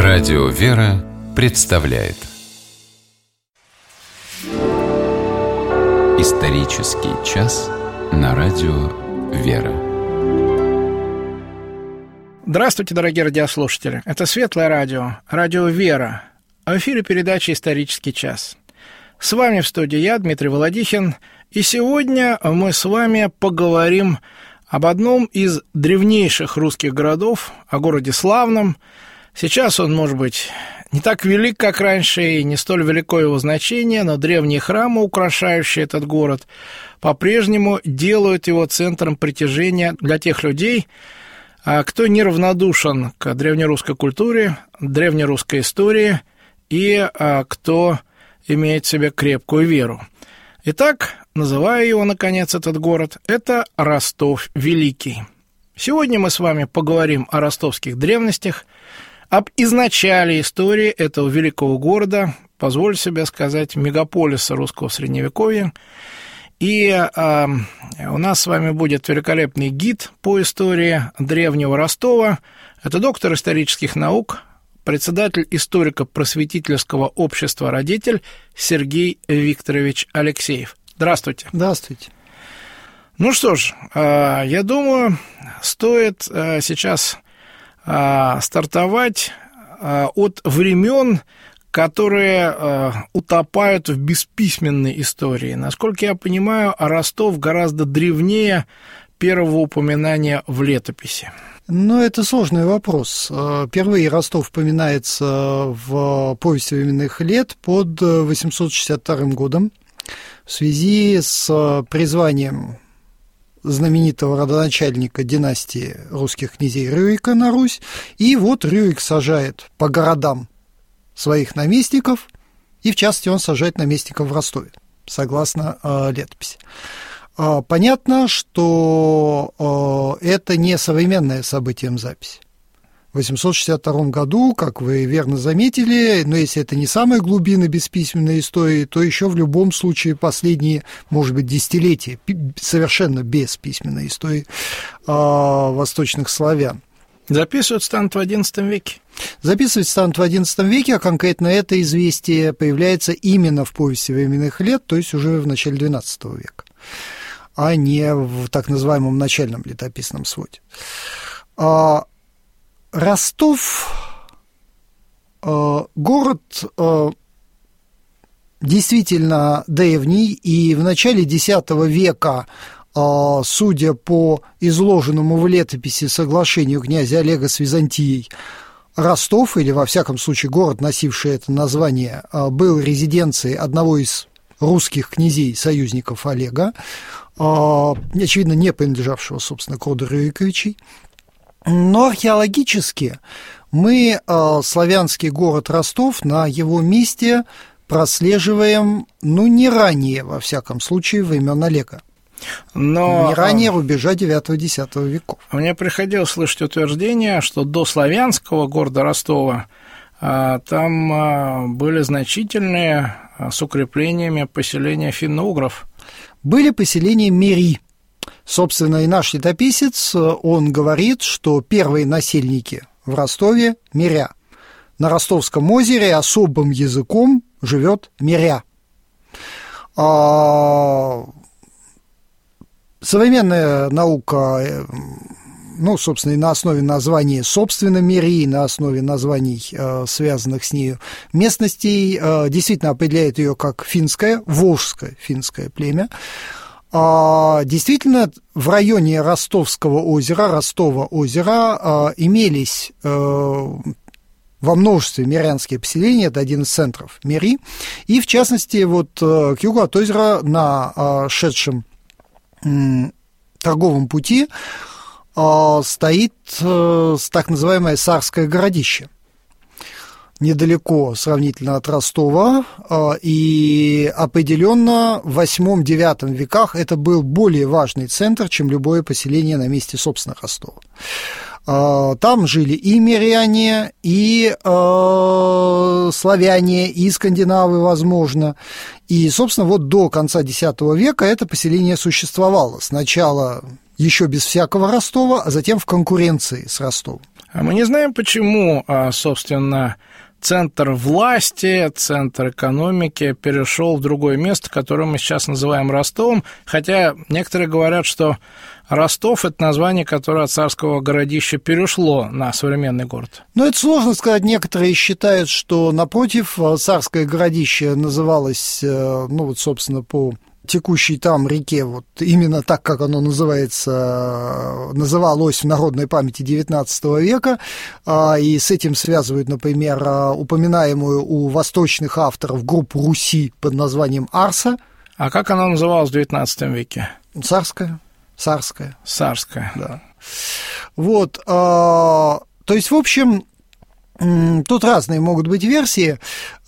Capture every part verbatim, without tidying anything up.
Радио «Вера» представляет исторический час на радио «Вера». Здравствуйте, дорогие радиослушатели. Это Светлое радио, радио «Вера». А в эфире передача «Исторический час». С вами в студии я, Дмитрий Володихин. И сегодня мы с вами поговорим об одном из древнейших русских городов, о городе славном. Сейчас он, может быть, не так велик, как раньше, и не столь велико его значение, но древние храмы, украшающие этот город, по-прежнему делают его центром притяжения для тех людей, кто неравнодушен к древнерусской культуре, древнерусской истории и кто имеет в себе крепкую веру. Итак, называю его, наконец, этот город, это Ростов Великий. Сегодня мы с вами поговорим о ростовских древностях, об изначале истории этого великого города, позволю себе сказать, мегаполиса русского средневековья. И э, у нас с вами будет великолепный гид по истории древнего Ростова. Это доктор исторических наук, председатель историко-просветительского общества «Родитель» Сергей Викторович Алексеев. Здравствуйте. Здравствуйте. Ну что ж, э, я думаю, стоит э, сейчас стартовать от времен, которые утопают в бесписьменной истории. Насколько я понимаю, Ростов гораздо древнее первого упоминания в летописи. Ну, это сложный вопрос. Впервые Ростов упоминается в повести временных лет под восемьсот шестьдесят вторым годом в связи с призванием знаменитого родоначальника династии русских князей Рюрика на Русь. И вот Рюрик сажает по городам своих наместников, и в частности он сажает наместников в Ростове, согласно э, летописи. Э, понятно, что э, это не современное событием записи. В восемьсот шестьдесят втором году, как вы верно заметили, но если это не самые глубины бесписьменной истории, то еще в любом случае последние, может быть, десятилетия совершенно без письменной истории э, восточных славян. Записывать станут в одиннадцатом веке. Записывать станут в одиннадцатом веке, а конкретно это известие появляется именно в повести временных лет, то есть уже в начале двенадцатого века, а не в так называемом начальном летописном своде. Ростов, э, город э, действительно древний, и в начале десятого века, э, судя по изложенному в летописи соглашению князя Олега с Византией, Ростов, или во всяком случае город, носивший это название, э, был резиденцией одного из русских князей, союзников Олега, э, очевидно, не принадлежавшего, собственно, к роду Рюриковичей. Но археологически мы э, славянский город Ростов на его месте прослеживаем, ну, не ранее, во всяком случае, времен Олега. Но не ранее рубежа девятого-десятого веков. Мне приходилось слышать утверждение, что до славянского города Ростова э, там э, были значительные э, с укреплениями поселения финно-угров. Были поселения Мери. Собственно, и наш летописец, он говорит, что первые насельники в Ростове – миря. На Ростовском озере особым языком живет миря. Современная наука, ну, собственно, и на основе названий, собственно, Мирии, на основе названий, связанных с нею местностей, действительно определяет ее как финское, волжское финское племя. Действительно, в районе Ростовского озера, Ростова озера, имелись во множестве мирянские поселения, это один из центров Мири, и, в частности, вот к югу от озера на шедшем торговом пути стоит так называемое Сарское городище, недалеко сравнительно от Ростова, и определенно в восьмом-девятом веках это был более важный центр, чем любое поселение на месте, собственно, Ростова. Там жили и миряне, и э, славяне, и скандинавы, возможно. И, собственно, вот до конца X века это поселение существовало. Сначала еще без всякого Ростова, а затем в конкуренции с Ростовом. А мы не знаем, почему, собственно, центр власти, центр экономики перешел в другое место, которое мы сейчас называем Ростовом, хотя некоторые говорят, что Ростов – это название, которое от царского городища перешло на современный город. Ну, это сложно сказать. Некоторые считают, что, напротив, царское городище называлось, ну, вот, собственно, по текущей там реке, вот именно так, как оно называется, называлось в народной памяти девятнадцатого века, и с этим связывают, например, упоминаемую у восточных авторов группу Руси под названием Арса. А как оно называлось в девятнадцатом веке? Царское. Царское. Царское. Да. Вот, то есть, в общем, тут разные могут быть версии.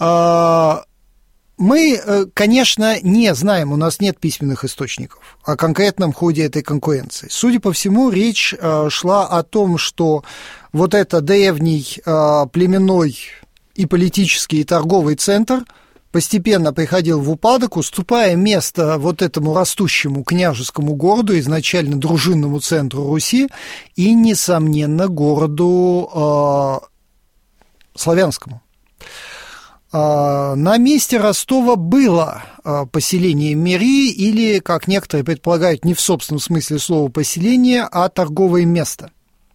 Мы, конечно, не знаем, у нас нет письменных источников о конкретном ходе этой конкуренции. Судя по всему, речь шла о том, что вот этот древний племенной и политический и торговый центр постепенно приходил в упадок, уступая место вот этому растущему княжескому городу, изначально дружинному центру Руси, и, несомненно, городу э, славянскому. На месте Ростова было поселение Мирии, или, как некоторые предполагают, не в собственном смысле слова поселение, а торговое место.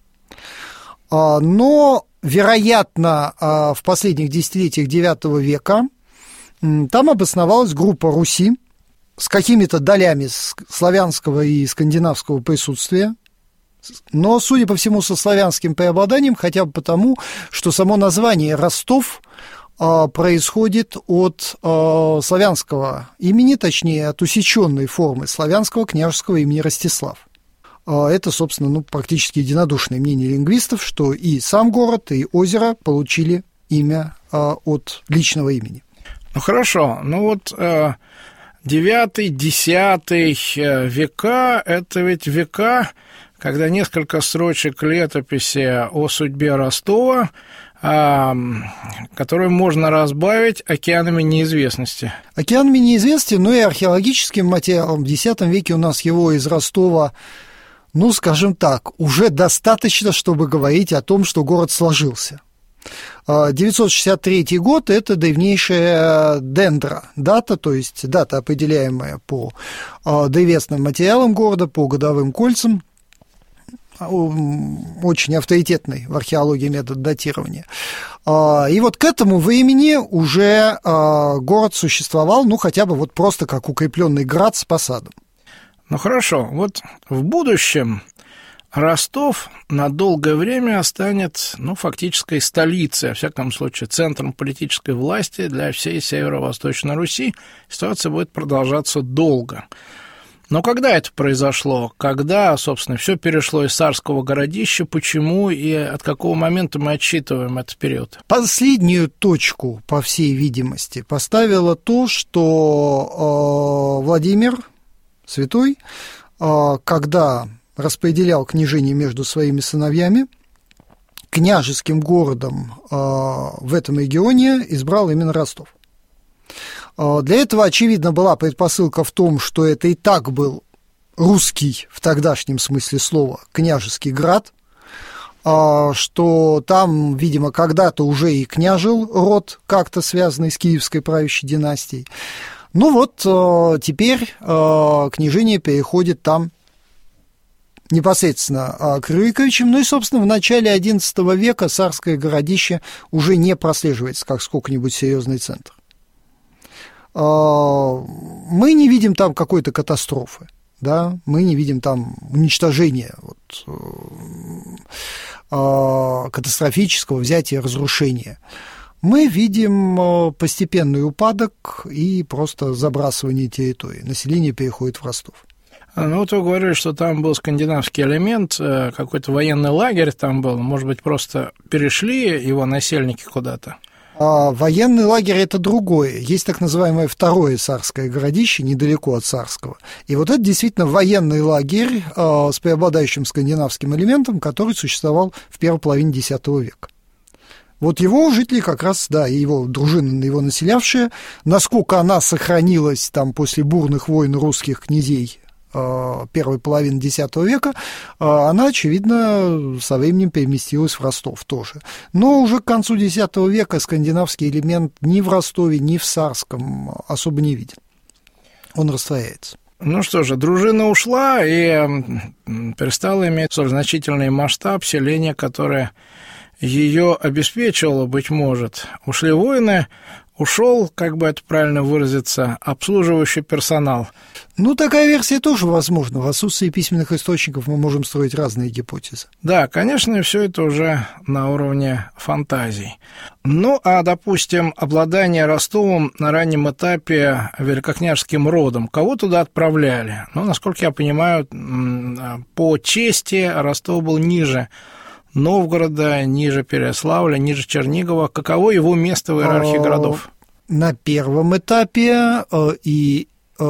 Но, вероятно, в последних десятилетиях девятого века там обосновалась группа Руси с какими-то долями славянского и скандинавского присутствия, но, судя по всему, со славянским преобладанием, хотя бы потому, что само название Ростов происходит от э, славянского имени, точнее, от усеченной формы славянского княжеского имени Ростислав. Э, это, собственно, ну, практически единодушное мнение лингвистов, что и сам город, и озеро получили имя э, от личного имени. Ну, хорошо. Ну, вот э, девятый, десятый века – это ведь века, когда несколько строчек летописи о судьбе Ростова, которую можно разбавить океанами неизвестности. Океанами неизвестности, но и археологическим материалом. В X веке у нас его из Ростова, ну, скажем так, уже достаточно, чтобы говорить о том, что город сложился. девятьсот шестьдесят третий год – это древнейшая дендра дата, то есть дата, определяемая по древесным материалам города, по годовым кольцам. Очень авторитетный в археологии метод датирования. И вот к этому времени уже город существовал, ну, хотя бы вот просто как укрепленный град с посадом. Ну, хорошо. Вот в будущем Ростов на долгое время станет, ну, фактической столицей, во всяком случае, центром политической власти для всей Северо-Восточной Руси. Ситуация будет продолжаться долго. Но когда это произошло? Когда, собственно, все перешло из царского городища? Почему и от какого момента мы отсчитываем этот период? Последнюю точку, по всей видимости, поставило то, что э, Владимир Святой, э, когда распределял княжение между своими сыновьями, княжеским городом э, в этом регионе избрал именно Ростов. Для этого, очевидно, была предпосылка в том, что это и так был русский, в тогдашнем смысле слова, княжеский град, что там, видимо, когда-то уже и княжил род, как-то связанный с киевской правящей династией. Ну вот, теперь княжение переходит там непосредственно к Рюриковичам, ну и, собственно, в начале одиннадцатого века царское городище уже не прослеживается как сколько-нибудь серьезный центр. Мы не видим там какой-то катастрофы, да, мы не видим там уничтожения, вот, катастрофического взятия, разрушения. Мы видим постепенный упадок и просто забрасывание территории. Население переходит в Ростов. Ну, вот вы говорили, что там был скандинавский элемент, какой-то военный лагерь там был, может быть, просто перешли его насельники куда-то? А военный лагерь – это другое. Есть так называемое второе царское городище, недалеко от царского. И вот это действительно военный лагерь а, с преобладающим скандинавским элементом, который существовал в первой половине X века. Вот его жители как раз, да, и его дружина, его населявшие, насколько она сохранилась там после бурных войн русских князей первой половины десятого века, она, очевидно, со временем переместилась в Ростов тоже. Но уже к концу десятого века скандинавский элемент ни в Ростове, ни в Сарском особо не виден. Он растворяется. Ну что же, дружина ушла и перестала иметь столь значительный масштаб селения, которое ее обеспечивало, быть может. Ушли воины, ушел, как бы это правильно выразиться, обслуживающий персонал. Ну, такая версия тоже возможна. В отсутствии письменных источников мы можем строить разные гипотезы. Да, конечно, все это уже на уровне фантазий. Ну, а, допустим, обладание Ростовом на раннем этапе великокняжеским родом. Кого туда отправляли? Ну, насколько я понимаю, по чести Ростов был ниже Новгорода, ниже Переяславля, ниже Чернигова. Каково его место в иерархии городов? На первом этапе, и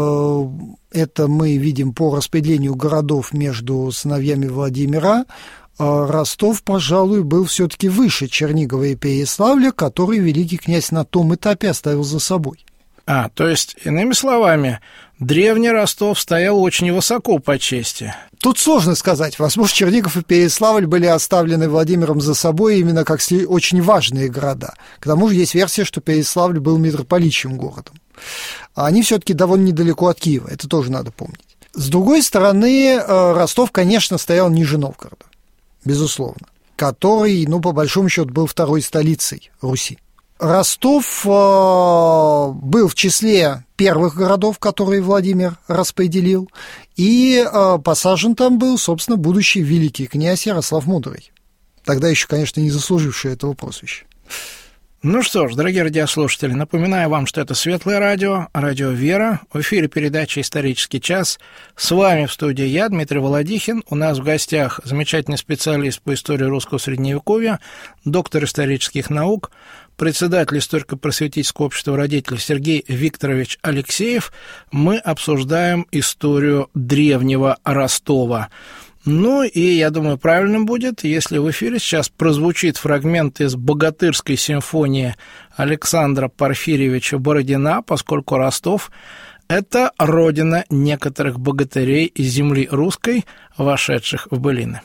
это мы видим по распределению городов между сыновьями Владимира, Ростов, пожалуй, был все-таки выше Чернигова и Переяславля, который великий князь на том этапе оставил за собой. А, то есть, иными словами, древний Ростов стоял очень высоко по чести. Тут сложно сказать. Возможно, Чернигов и Переяславль были оставлены Владимиром за собой именно как очень важные города. К тому же есть версия, что Переяславль был митрополитчим городом. А они все-таки довольно недалеко от Киева, это тоже надо помнить. С другой стороны, Ростов, конечно, стоял ниже Новгорода, безусловно, который, ну, по большому счету, был второй столицей Руси. Ростов э, был в числе первых городов, которые Владимир распределил, и э, посажен там был, собственно, будущий великий князь Ярослав Мудрый, тогда еще, конечно, не заслуживший этого прозвища. Ну что ж, дорогие радиослушатели, напоминаю вам, что это Светлое радио, радио «Вера», в эфире передача «Исторический час». С вами в студии я, Дмитрий Володихин. У нас в гостях замечательный специалист по истории русского средневековья, доктор исторических наук, председатель историко-просветительского общества родителей Сергей Викторович Алексеев. Мы обсуждаем историю древнего Ростова. Ну и, я думаю, правильным будет, если в эфире сейчас прозвучит фрагмент из богатырской симфонии Александра Порфирьевича Бородина, поскольку Ростов – это родина некоторых богатырей из земли русской, вошедших в былины.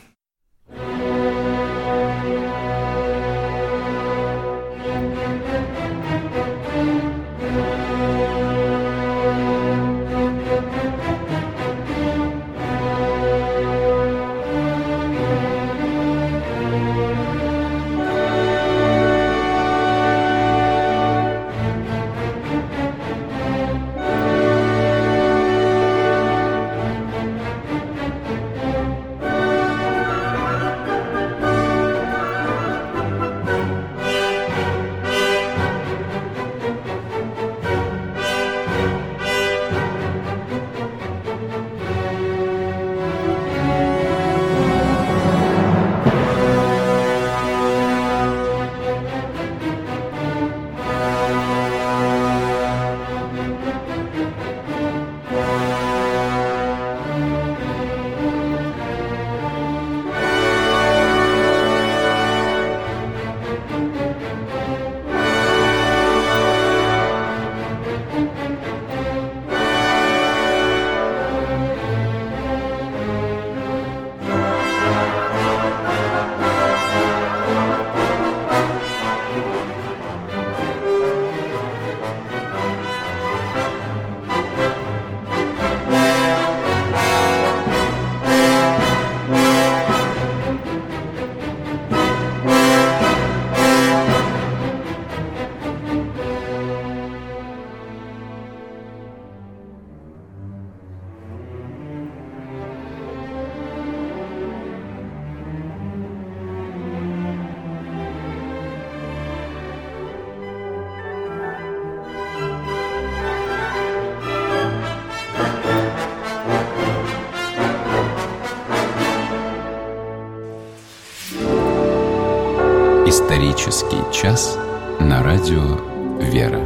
Исторический час на радио «Вера».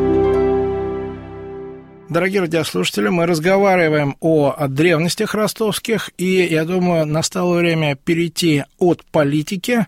Дорогие радиослушатели, мы разговариваем о древностях ростовских, и, я думаю, настало время перейти от политики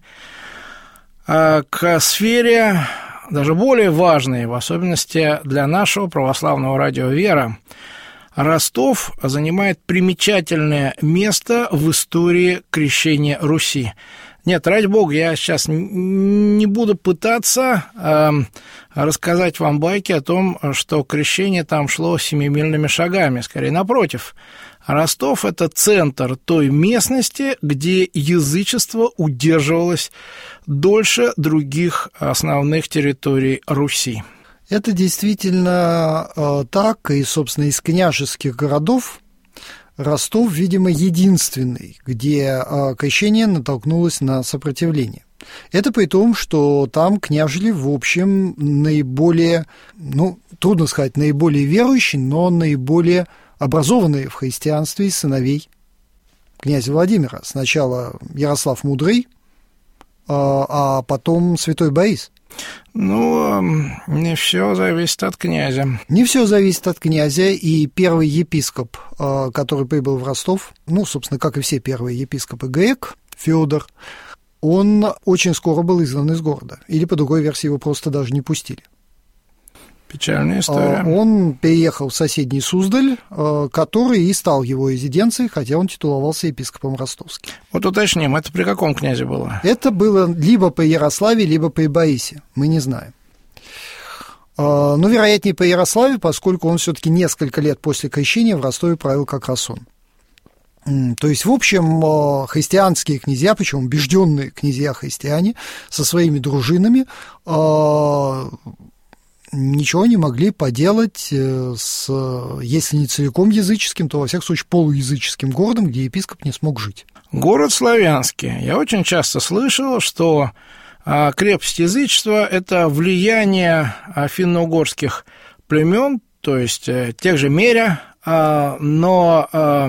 к сфере даже более важной, в особенности для нашего православного радио «Вера». Ростов занимает примечательное место в истории крещения Руси. Нет, ради бога, я сейчас не буду пытаться э, рассказать вам байки о том, что крещение там шло семимильными шагами. Скорее, напротив, Ростов – это центр той местности, где язычество удерживалось дольше других основных территорий Руси. Это действительно э, так, и, собственно, из княжеских городов Ростов, видимо, единственный, где крещение натолкнулось на сопротивление. Это при том, что там княжили, в общем, наиболее, ну, трудно сказать, наиболее верующие, но наиболее образованные в христианстве из сыновей князя Владимира. Сначала Ярослав Мудрый, а потом святой Борис. Ну, не все зависит от князя. Не все зависит от князя, и первый епископ, который прибыл в Ростов, ну, собственно, как и все первые епископы, грек, Фёдор, он очень скоро был изгнан из города, или, по другой версии, его просто даже не пустили. Печальная история. Он переехал в соседний Суздаль, который и стал его резиденцией, хотя он титуловался епископом ростовским. Вот уточним, это при каком князе было? Это было либо при Ярославе, либо при Борисе, мы не знаем. Но, вероятнее, при Ярославе, поскольку он все-таки несколько лет после крещения в Ростове правил как раз он. То есть, в общем, христианские князья, причем убежденные князья-христиане, со своими дружинами ничего не могли поделать с, если не целиком языческим, то, во всяком случае, полуязыческим городом, где епископ не смог жить. Город славянский. Я очень часто слышал, что крепость язычества – это влияние финно-угорских племен, то есть тех же Меря, но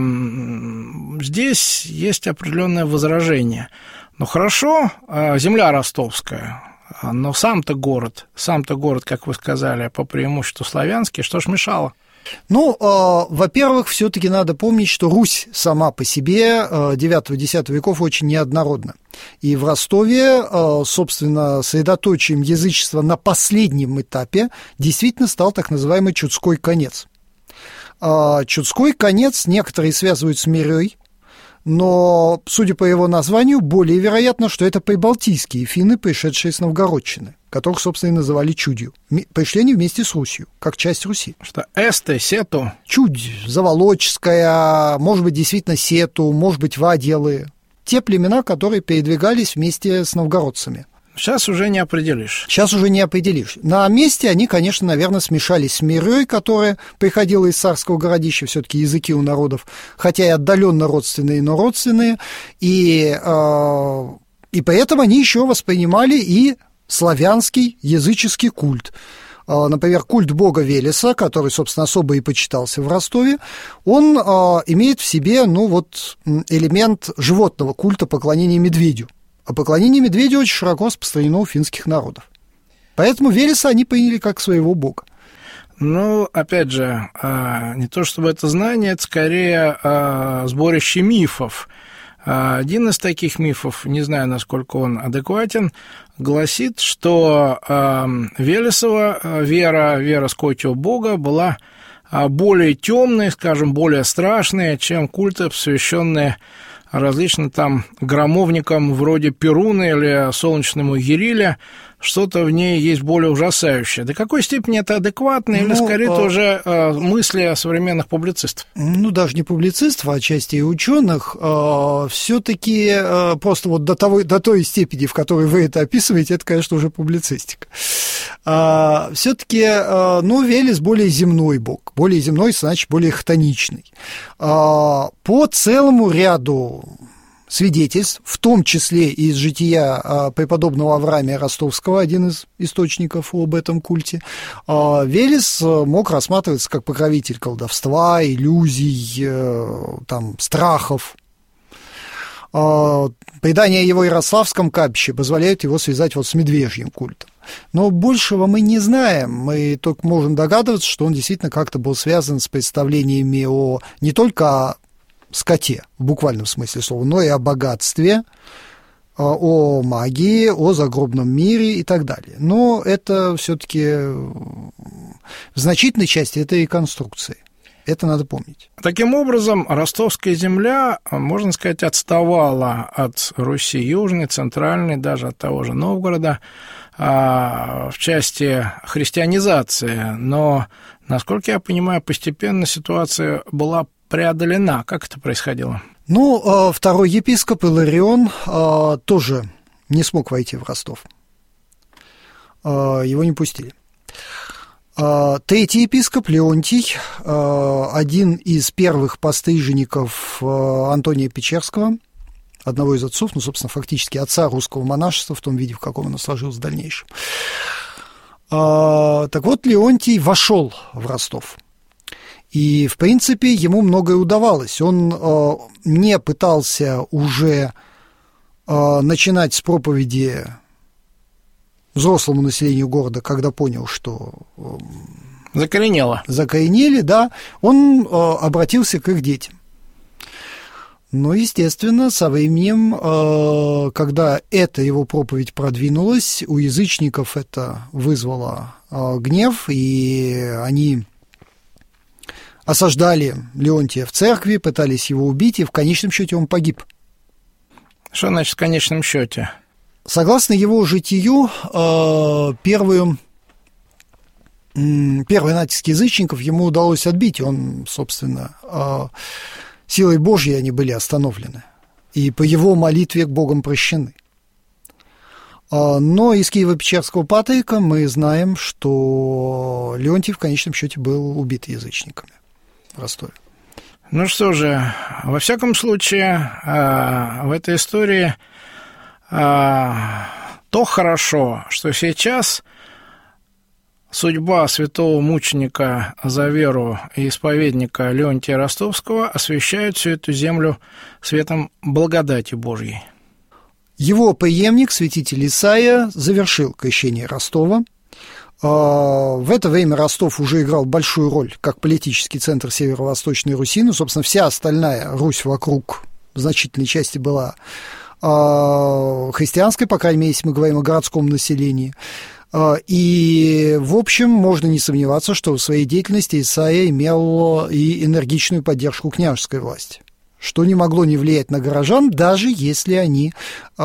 здесь есть определенное возражение. Ну, хорошо, земля ростовская, но сам-то город, сам-то город, как вы сказали, по преимуществу славянский, что ж мешало? Ну, э, во-первых, все-таки надо помнить, что Русь сама по себе девятого-десятого веков очень неоднородна. И в Ростове, э, собственно, средоточием язычества на последнем этапе действительно стал так называемый Чудской конец. Э, Чудской конец некоторые связывают с Мерей, но, судя по его названию, более вероятно, что это прибалтийские финны, пришедшие с Новгородчины, которых, собственно, и называли Чудью. Пришли они вместе с Русью, как часть Руси. Что эсты, сету? Чудь, Заволочская, может быть, действительно сету, может быть, ваделы. Те племена, которые передвигались вместе с новгородцами. Сейчас уже не определишь. Сейчас уже не определишь. На месте они, конечно, наверное, смешались с Мерой, которая приходила из царского городища, все-таки языки у народов, хотя и отдаленно родственные, но родственные, и, э, и поэтому они еще воспринимали и славянский языческий культ. Э, например, культ бога Велеса, который, собственно, особо и почитался в Ростове, он э, имеет в себе, ну, вот, элемент животного культа поклонения медведю. А поклонение медведю очень широко распространено у финских народов. Поэтому Велеса они приняли как своего бога. Ну, опять же, не то чтобы это знание, это скорее сборище мифов. Один из таких мифов, не знаю, насколько он адекватен, гласит, что Велесова вера, вера скотьего бога была более темной, скажем, более страшной, чем культы, посвященные различным там громовникам вроде Перуна или солнечному Ериле, что-то в ней есть более ужасающее. До какой степени это адекватно, или, ну, скорее, а... тоже э, мысли современных публицистов? Ну, даже не публицистов, а отчасти и ученых. Э, все-таки э, просто вот до, того, до той степени, в которой вы это описываете, это, конечно, уже публицистика. Э, все-таки, э, ну, Велес более земной бог. Более земной, значит, более хтоничный. Э, по целому ряду свидетельств, в том числе и из жития преподобного Авраамия Ростовского, один из источников об этом культе, Велес мог рассматриваться как покровитель колдовства, иллюзий, там, страхов. Предания о его ярославском капище позволяют его связать вот с медвежьим культом. Но большего мы не знаем, мы только можем догадываться, что он действительно как-то был связан с представлениями о не только о скоте, в буквальном смысле слова, но и о богатстве, о магии, о загробном мире и так далее. Но это все-таки в значительной части это реконструкции. Это надо помнить. Таким образом, ростовская земля, можно сказать, отставала от Руси Южной, Центральной, даже от того же Новгорода в части христианизации. Но, насколько я понимаю, постепенно ситуация была преодолена. Как это происходило? Ну, второй епископ Иларион тоже не смог войти в Ростов. Его не пустили. Третий епископ Леонтий, один из первых постриженников Антония Печерского, одного из отцов, ну, собственно, фактически отца русского монашества в том виде, в каком оно сложилось в дальнейшем. Так вот, Леонтий вошел в Ростов. И, в принципе, ему многое удавалось. Он не пытался уже начинать с проповеди взрослому населению города, когда понял, что закоренело. Закоренели, да, он э, обратился к их детям. Но, естественно, со временем, э, когда эта его проповедь продвинулась, у язычников это вызвало э, гнев, и они осаждали Леонтия в церкви, пытались его убить, и в конечном счете он погиб. Что значит в конечном счете? Согласно его житию, первые, первые натиски язычников ему удалось отбить. Он, собственно, силой Божьей они были остановлены. И по его молитве к Богом прощены. Но из Киево-Печерского патрика мы знаем, что Леонтий в конечном счете был убит язычниками в Ростове. Ну что же, во всяком случае, в этой истории то хорошо, что сейчас судьба святого мученика за веру и исповедника Леонтия Ростовского освещает всю эту землю светом благодати Божьей. Его преемник, святитель Исаия, завершил крещение Ростова. В это время Ростов уже играл большую роль как политический центр Северо-Восточной Руси. Ну, собственно, вся остальная Русь вокруг в значительной части была христианской, по крайней мере, если мы говорим о городском населении. И, в общем, можно не сомневаться, что в своей деятельности Исаия имел и энергичную поддержку княжеской власти, что не могло не влиять на горожан, даже если они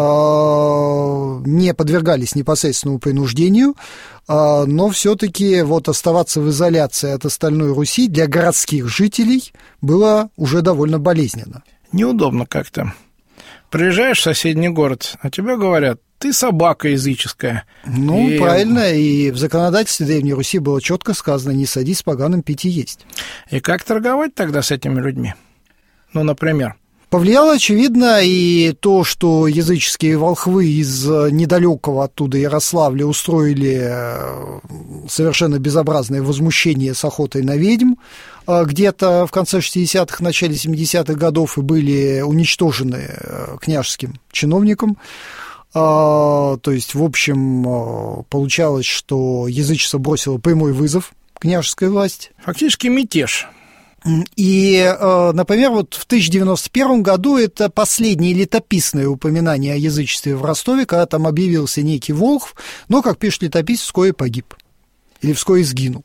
не подвергались непосредственному принуждению, но все-таки вот оставаться в изоляции от остальной Руси для городских жителей было уже довольно болезненно. Неудобно как-то. Приезжаешь в соседний город, а тебе говорят: ты собака языческая. Ну, и... правильно, и в законодательстве Древней Руси было четко сказано: не садись с поганым пить и есть. И как торговать тогда с этими людьми? Ну, например. Повлияло, очевидно, и то, что языческие волхвы из недалекого оттуда Ярославля устроили совершенно безобразное возмущение с охотой на ведьм где-то в конце шестидесятых, начале семидесятых годов и были уничтожены княжеским чиновником. То есть, в общем, получалось, что язычество бросило прямой вызов княжеской власти. Фактически мятеж. И, например, вот в тысяча девятьсот девяносто первом году это последнее летописное упоминание о язычестве в Ростове, когда там объявился некий Волхв, но, как пишет летописец, вскоре погиб или вскоре сгинул.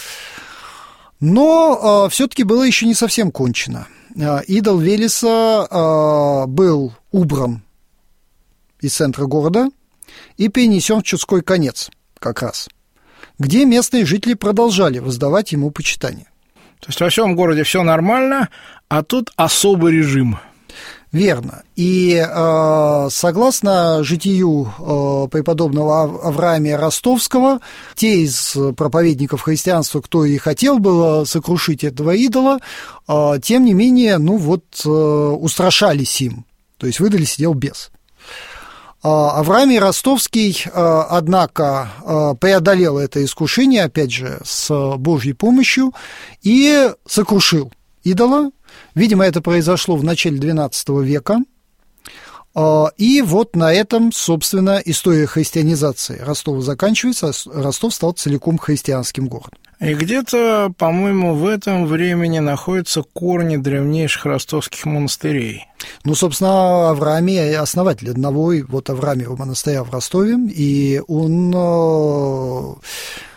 Но все-таки было еще не совсем кончено. Идол Велеса был убран из центра города и перенесен в Чудской конец как раз, где местные жители продолжали воздавать ему почитание. То есть во всем городе все нормально, а тут особый режим. Верно. И э, согласно житию э, преподобного Авраамия Ростовского, те из проповедников христианства, кто и хотел было сокрушить этого идола, э, тем не менее, ну вот, э, устрашались им, то есть выдали сидел бес. Авраамий Ростовский, однако, преодолел это искушение, опять же, с Божьей помощью, и сокрушил идола. Видимо, это произошло в начале двенадцатого века. И вот на этом, собственно, история христианизации Ростова заканчивается, а Ростов стал целиком христианским городом. И где-то, по-моему, в этом времени находятся корни древнейших ростовских монастырей. Ну, собственно, Авраамий основатель одного вот Авраамиева монастыря в Ростове, и он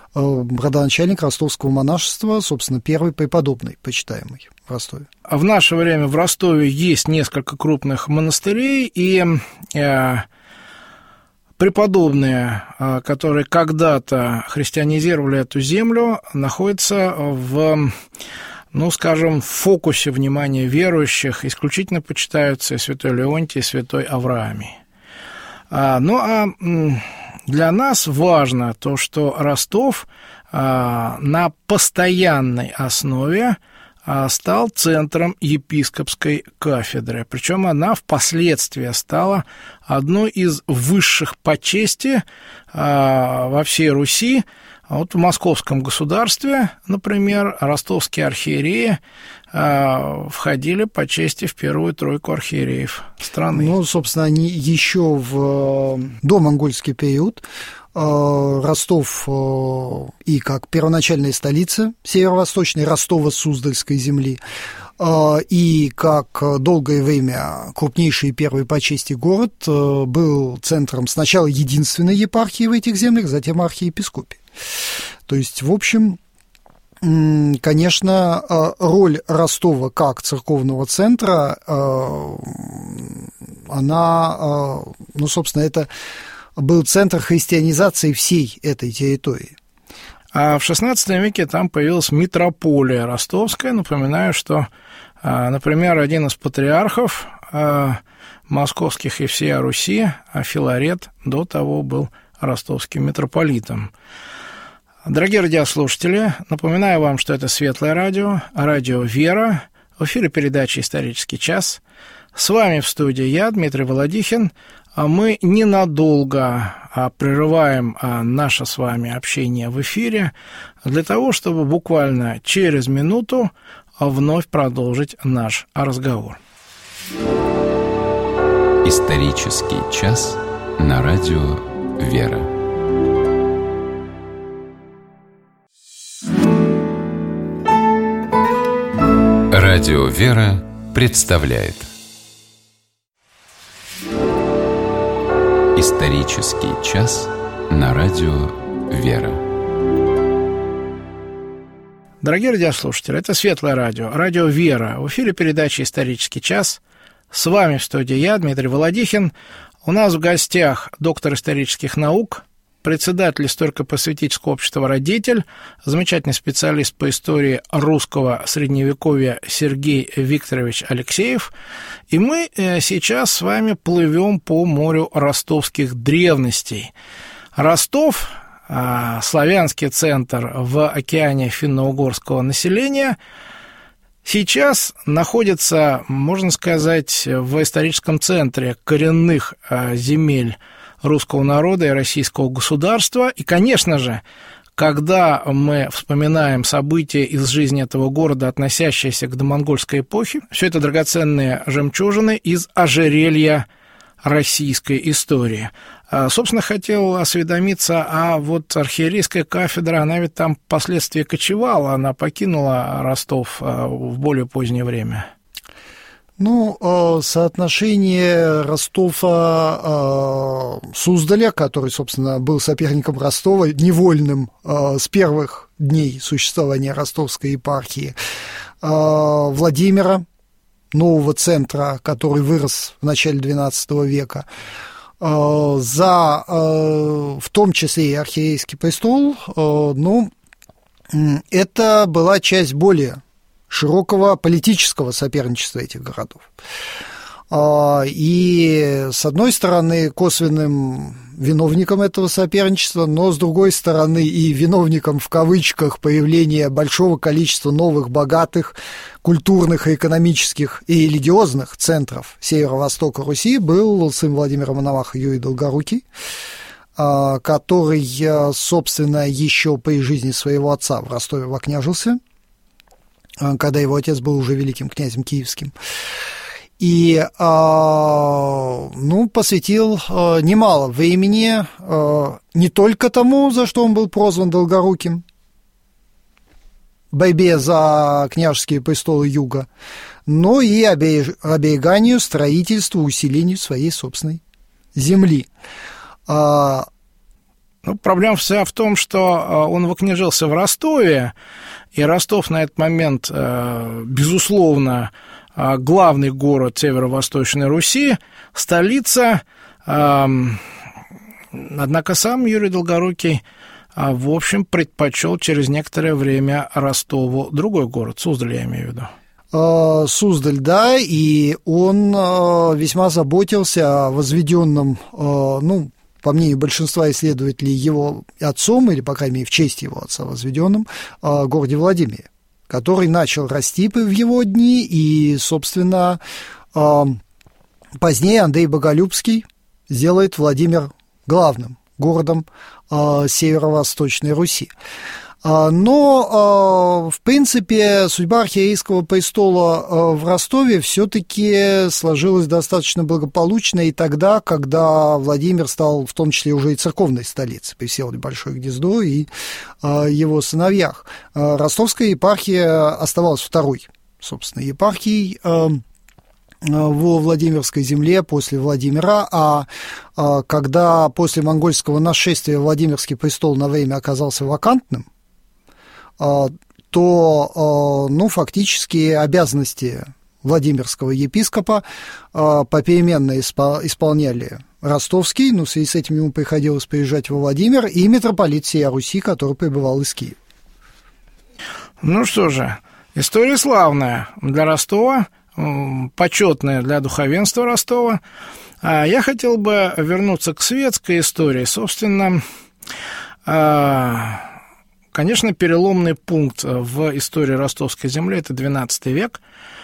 родоначальник ростовского монашества, собственно, первый преподобный, почитаемый в Ростове. В наше время в Ростове есть несколько крупных монастырей, и э, преподобные, э, которые когда-то христианизировали эту землю, находятся в, ну, скажем, в фокусе внимания верующих, исключительно почитаются и святой Леонтий, и святой Авраамий. А, ну, а для нас важно то, что Ростов а, на постоянной основе а, стал центром епископской кафедры. Причем она впоследствии стала одной из высших по чести а, во всей Руси. А вот в Московском государстве, например, ростовские архиереи э, входили по чести в первую тройку архиереев страны. Ну, собственно, они еще в домонгольский период э, Ростов э, и как первоначальная столица северо-восточной Ростово-Суздальской земли, э, и как долгое время крупнейший первый по чести город э, был центром сначала единственной епархии в этих землях, затем архиепископии. То есть, в общем, конечно, роль Ростова как церковного центра, она, ну, собственно, это был центр христианизации всей этой территории. А в шестнадцатом веке там появилась митрополия ростовская. Напоминаю, что, например, один из патриархов московских и всей Руси, Филарет, до того был ростовским митрополитом. Дорогие радиослушатели, напоминаю вам, что это Светлое радио, радио «Вера», в эфире передача «Исторический час». С вами в студии я, Дмитрий Володихин. Мы ненадолго прерываем наше с вами общение в эфире для того, чтобы буквально через минуту вновь продолжить наш разговор. «Исторический час» на радио «Вера». Радио «Вера» представляет «Исторический час» на радио «Вера». Дорогие радиослушатели, это Светлое радио, радио «Вера». В эфире передача «Исторический час». С вами в студии я, Дмитрий Володихин. У нас в гостях доктор исторических наук, председатель историко-просветительского общества «Родитель», замечательный специалист по истории русского средневековья Сергей Викторович Алексеев. И мы сейчас с вами плывем по морю ростовских древностей. Ростов, славянский центр в океане финно-угорского населения, сейчас находится, можно сказать, в историческом центре коренных земель русского народа и российского государства. И, конечно же, когда мы вспоминаем события из жизни этого города, относящиеся к домонгольской эпохе, все это драгоценные жемчужины из ожерелья российской истории. Собственно, хотел осведомиться, а вот архиерейская кафедра, она ведь там впоследствии кочевала, она покинула Ростов в более позднее время. Ну, соотношение Ростова-Суздаля, который, собственно, был соперником Ростова, невольным с первых дней существования ростовской епархии, Владимира, нового центра, который вырос в начале двенадцатого века, за, в том числе и архиерейский престол, ну, это была часть более широкого политического соперничества этих городов. И, с одной стороны, косвенным виновником этого соперничества, но, с другой стороны, и виновником, в кавычках, появления большого количества новых, богатых, культурных, и экономических и религиозных центров северо-востока Руси был сын Владимира Мономаха Юрий Долгорукий, который, собственно, еще при жизни своего отца в Ростове вокняжился, когда его отец был уже великим князем киевским, и, ну, посвятил немало времени не только тому, за что он был прозван Долгоруким, борьбе за княжеские престолы юга, но и обереганию, строительству, усилению своей собственной земли. Ну, проблема вся в том, что он выкняжился в Ростове, и Ростов на этот момент, безусловно, главный город Северо-Восточной Руси, столица. Однако сам Юрий Долгорукий, в общем, предпочел через некоторое время Ростову другой город, Суздаль, я имею в виду. Суздаль, да, и он весьма заботился о возведенном, ну, по мнению большинства исследователей, его отцом, или, по крайней мере, в честь его отца возведенном, городе Владимире, который начал расти в его дни, и, собственно, позднее Андрей Боголюбский сделает Владимир главным городом Северо-Восточной Руси. Но, в принципе, судьба архиерейского престола в Ростове все-таки сложилась достаточно благополучно и тогда, когда Владимир стал в том числе уже и церковной столицей, при Всеволоде Большое Гнездо и его сыновьях. Ростовская епархия оставалась второй, собственно, епархией во Владимирской земле после Владимира, а когда после монгольского нашествия Владимирский престол на время оказался вакантным, то, ну, фактически обязанности Владимирского епископа попеременно исполняли Ростовский, ну, в связи с этим ему приходилось приезжать во Владимир, и митрополит всея Руси, который прибывал из Киева. Ну что же, история славная для Ростова, почетная для духовенства Ростова. Я хотел бы вернуться к светской истории. Собственно, конечно, переломный пункт в истории Ростовской земли – это двенадцатый век.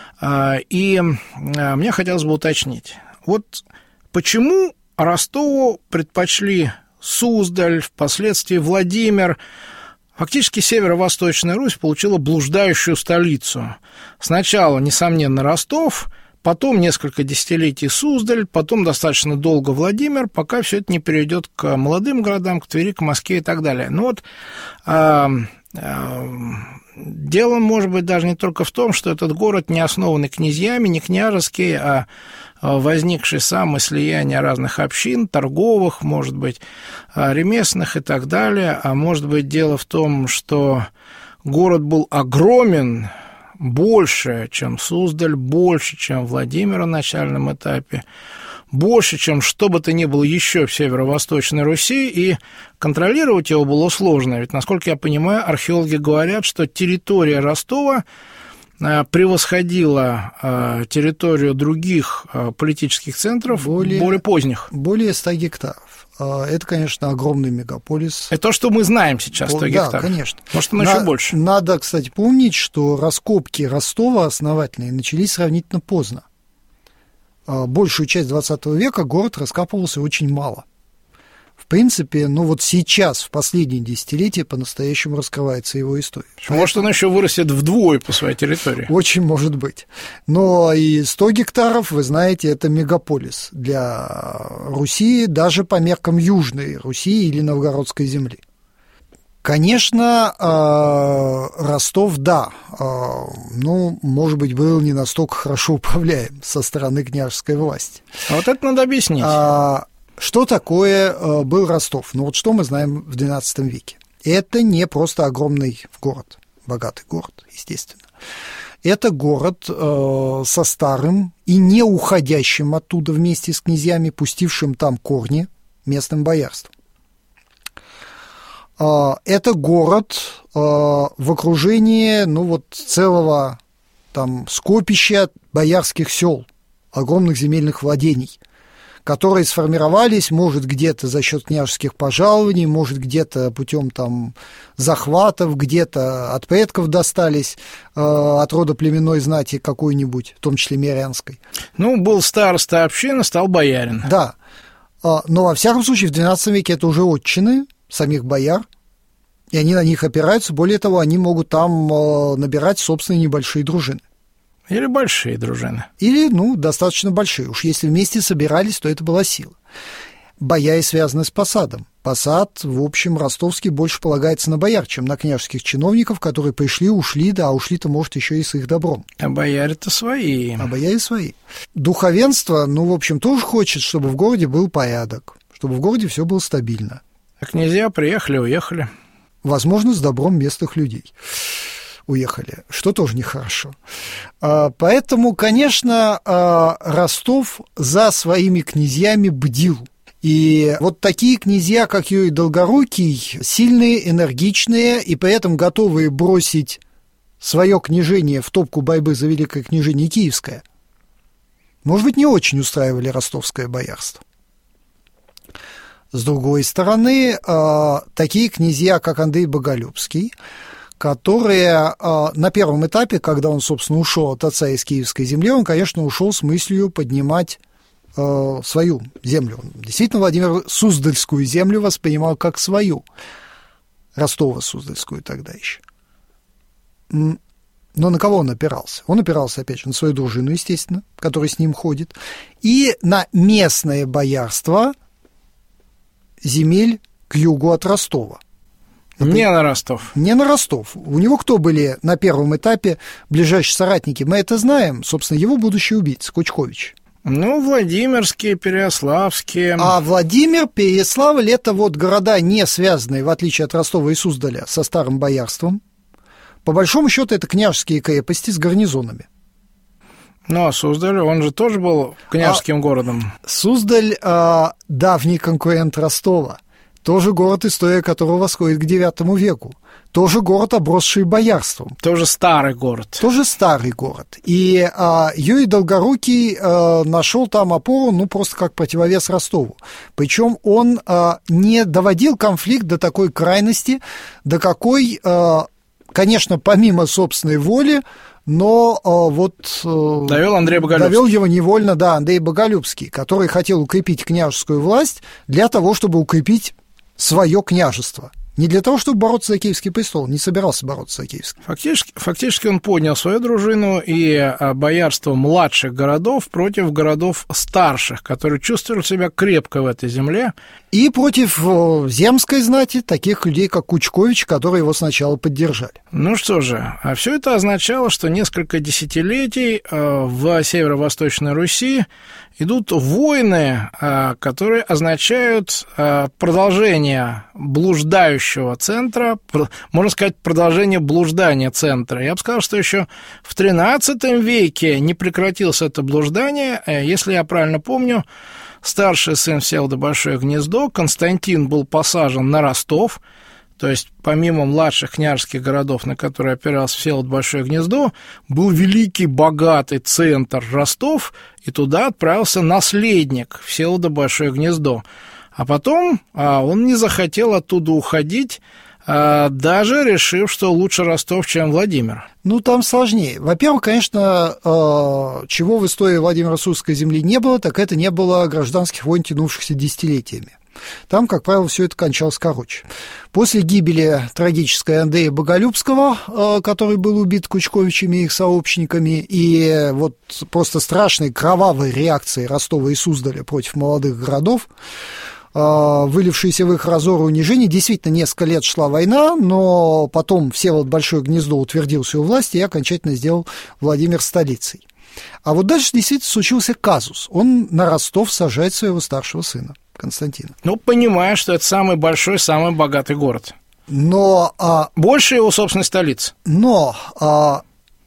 И мне хотелось бы уточнить, вот почему Ростову предпочли Суздаль, впоследствии Владимир. Фактически Северо-Восточная Русь получила блуждающую столицу. Сначала, несомненно, Ростов, потом несколько десятилетий Суздаль, потом достаточно долго Владимир, пока все это не перейдет к молодым городам, к Твери, к Москве и так далее. Но вот а, а, дело, может быть, даже не только в том, что этот город не основанный князьями, не княжеский, а возникший сам из слияния разных общин, торговых, может быть, ремесленных и так далее. А может быть, дело в том, что город был огромен, больше, чем Суздаль, больше, чем Владимир на начальном этапе, больше, чем что бы то ни было еще в Северо-Восточной Руси, и контролировать его было сложно. Ведь, насколько я понимаю, археологи говорят, что территория Ростова превосходила территорию других политических центров, более, более поздних. Более ста гектаров. Это, конечно, огромный мегаполис. Это то, что мы знаем сейчас, сто гектаров. Да, конечно. Может, он На, еще больше. Надо, кстати, помнить, что раскопки Ростова основательные начались сравнительно поздно. Большую часть двадцатого века город раскапывался очень мало. В принципе, ну вот сейчас, в последние десятилетия, по-настоящему раскрывается его история. Может, он еще вырастет вдвое по своей территории. Очень может быть. Но и сто гектаров, вы знаете, это мегаполис для Руси, даже по меркам Южной Руси или Новгородской земли. Конечно, Ростов, да, ну, может быть, был не настолько хорошо управляем со стороны княжеской власти. А вот это надо объяснить. А, что такое был Ростов? Ну, вот что мы знаем в двенадцатом веке? Это не просто огромный город, богатый город, естественно. Это город э, со старым и не уходящим оттуда вместе с князьями, пустившим там корни местным боярством. Это город в окружении, ну, вот целого там скопища боярских сел, огромных земельных владений, которые сформировались, может, где-то за счет княжеских пожалований, может, где-то путем там захватов, где-то от предков достались, от рода племенной знати какой-нибудь, в том числе мирянской. Ну, был староста общины, стал боярин. Да, но во всяком случае в двенадцатом веке это уже отчины самих бояр, и они на них опираются. Более того, они могут там набирать собственные небольшие дружины. Или большие дружины. Или, ну, достаточно большие. Уж если вместе собирались, то это была сила. Бояре связаны с посадом. Посад, в общем, ростовский больше полагается на бояр, чем на княжеских чиновников, которые пришли, ушли, да, а ушли-то, может, еще и с их добром. А бояре-то свои. А бояре свои. Духовенство, ну, в общем, тоже хочет, чтобы в городе был порядок, чтобы в городе все было стабильно. А князья приехали, уехали. Возможно, с добром местных людей уехали, что тоже нехорошо. Поэтому, конечно, Ростов за своими князьями бдил. И вот такие князья, как Юрий Долгорукий, сильные, энергичные, и при этом готовые бросить свое княжение в топку борьбы за Великое княжение Киевское, может быть, не очень устраивали ростовское боярство. С другой стороны, такие князья, как Андрей Боголюбский, которые на первом этапе, когда он, собственно, ушел от отца из киевской земли, он, конечно, ушел с мыслью поднимать свою землю. Действительно, Владимир Суздальскую землю воспринимал как свою, Ростово-Суздальскую тогда еще. Но на кого он опирался? Он опирался, опять же, на свою дружину, естественно, которая с ним ходит, и на местное боярство земель к югу от Ростова. Не на Ростов. Не на Ростов. У него кто были на первом этапе ближайшие соратники? Мы это знаем. Собственно, его будущий убийца, Кучкович. Ну, Владимирские, Переяславские. А Владимир, Переяславль – это вот города, не связанные, в отличие от Ростова и Суздаля, со старым боярством. По большому счету, это княжеские крепости с гарнизонами. Ну, а Суздаль, он же тоже был княжеским а городом. Суздаль а, – давний конкурент Ростова. Тоже город, история которого восходит к девятому веку. Тоже город, обросший боярством. Тоже старый город. Тоже старый город. И а, Юрий Долгорукий а, нашел там опору, ну, просто как противовес Ростову. Причем он а, не доводил конфликт до такой крайности, до какой, а, конечно, помимо собственной воли, но а, вот... А, довел Андрей Боголюбский. Довел его невольно, да, Андрей Боголюбский, который хотел укрепить княжескую власть для того, чтобы укрепить свое княжество. Не для того, чтобы бороться за Киевский престол, не собирался бороться за Киевский. Фактически, фактически он поднял свою дружину и боярство младших городов против городов старших, которые чувствовали себя крепко в этой земле. И против земской знати, таких людей, как Кучкович, которые его сначала поддержали. Ну что же, а все это означало, что несколько десятилетий в северо-восточной Руси идут войны, которые означают продолжение блуждающего центра, можно сказать, продолжение блуждания центра. Я бы сказал, что еще в тринадцатом веке не прекратилось это блуждание. Если я правильно помню, старший сын Всеволода Большое Гнездо, Константин, был посажен на Ростов. То есть, помимо младших княжеских городов, на которые опирался Всеволод Большое Гнездо, был великий, богатый центр Ростов, и туда отправился наследник Всеволода Большое Гнездо. А потом а, он не захотел оттуда уходить, а, даже решив, что лучше Ростов, чем Владимир. Ну, там сложнее. Во-первых, конечно, чего в истории Владимиро-Суздальской земли не было, так это не было гражданских войн, тянувшихся десятилетиями. Там, как правило, все это кончалось короче. После гибели трагической Андрея Боголюбского, который был убит Кучковичами и их сообщниками, и вот просто страшной кровавой реакции Ростова и Суздаля против молодых городов, вылившиеся в их разор и унижение, действительно, несколько лет шла война, но потом Всеволод Большое Гнездо утвердился у власти и окончательно сделал Владимир столицей. А вот дальше действительно случился казус. Он на Ростов сажает своего старшего сына, Константина. Ну, понимая, что это самый большой, самый богатый город. Но... А, больше его собственной столицы. Но а,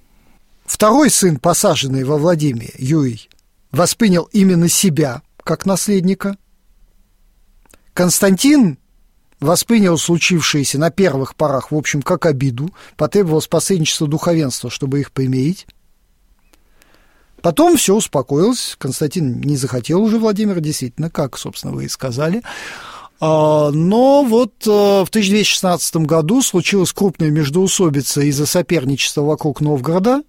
второй сын, посаженный во Владимире, Юрий, воспринял именно себя как наследника. Константин воспринял случившееся на первых порах, в общем, как обиду, потребовал посредничества духовенства, чтобы их примирить. Потом все успокоилось, Константин не захотел уже Владимира, действительно, как, собственно, вы и сказали. Но вот в тысяча двести шестнадцатом году случилась крупная междоусобица из-за соперничества вокруг Новгорода,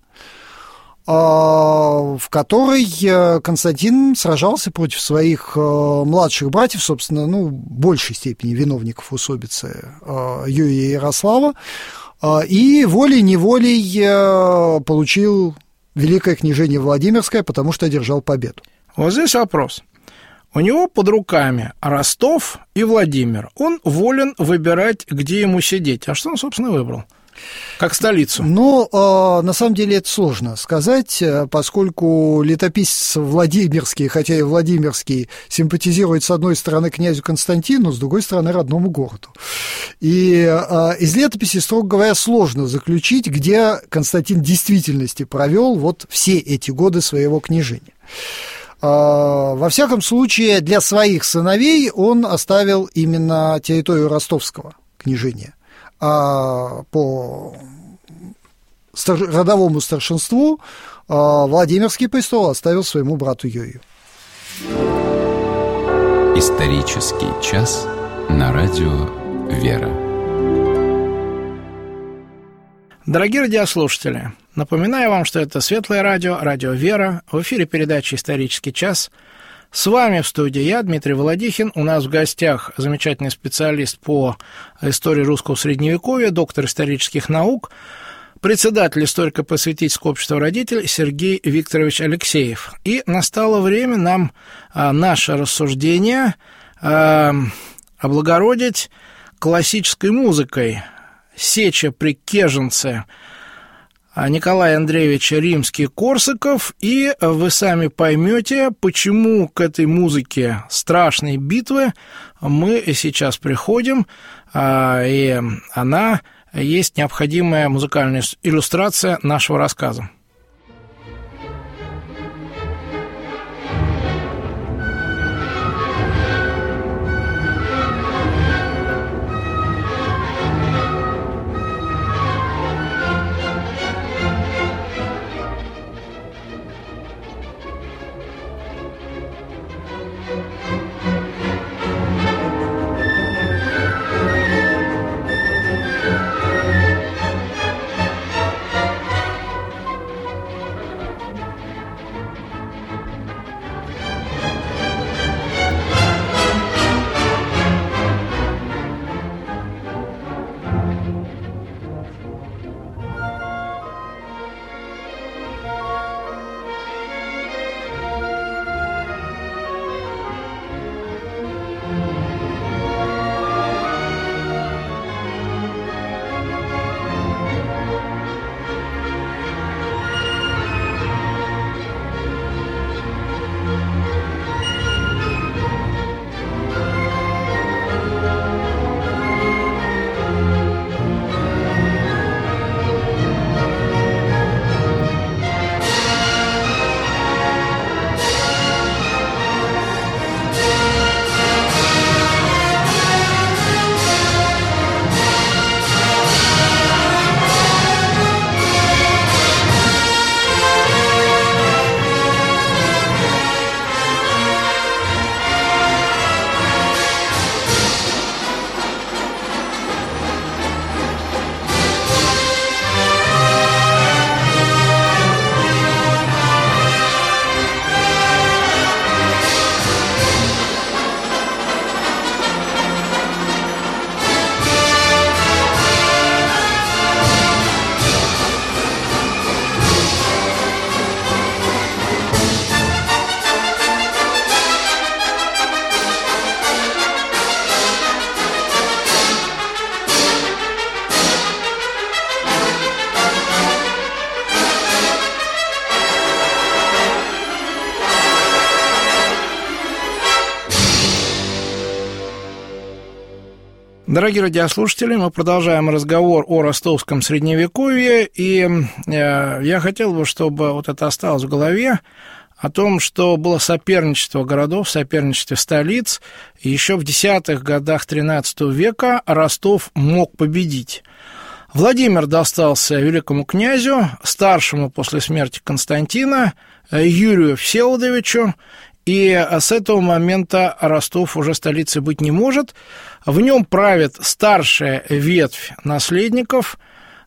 в которой Константин сражался против своих младших братьев, собственно, ну, в большей степени виновников усобицы Юрия и Ярослава, и волей-неволей получил Великое княжение Владимирское, потому что одержал победу. Вот здесь вопрос. У него под руками Ростов и Владимир. Он волен выбирать, где ему сидеть. А что он, собственно, выбрал? Как столицу. Но на самом деле это сложно сказать, поскольку летописец Владимирский, хотя и Владимирский, симпатизирует с одной стороны князю Константину, с другой стороны родному городу. И из летописи, строго говоря, сложно заключить, где Константин в действительности провел вот все эти годы своего княжения. Во всяком случае, для своих сыновей он оставил именно территорию ростовского княжения. А по родовому старшинству Владимирский престол оставил своему брату Юрию. Исторический час на радио «Вера». Дорогие радиослушатели, напоминаю вам, что это Светлое радио, радио «Вера», в эфире передача «Исторический час». С вами в студии я, Дмитрий Володихин. У нас в гостях замечательный специалист по истории русского средневековья, доктор исторических наук, председатель историко-просветительского общества «Родитель» Сергей Викторович Алексеев. И настало время нам а, наше рассуждение а, облагородить классической музыкой. «Сеча при Кеженце» Николай Андреевич Римский-Корсаков, и вы сами поймете, почему к этой музыке страшной битвы мы сейчас приходим, и она есть необходимая музыкальная иллюстрация нашего рассказа. Дорогие радиослушатели, мы продолжаем разговор о ростовском средневековье, и э, я хотел бы, чтобы вот это осталось в голове, о том, что было соперничество городов, соперничество столиц. И еще в десятых годах тринадцатого века Ростов мог победить. Владимир достался великому князю, старшему после смерти Константина, Юрию Всеволодовичу, и с этого момента Ростов уже столицей быть не может. В нем правит старшая ветвь наследников,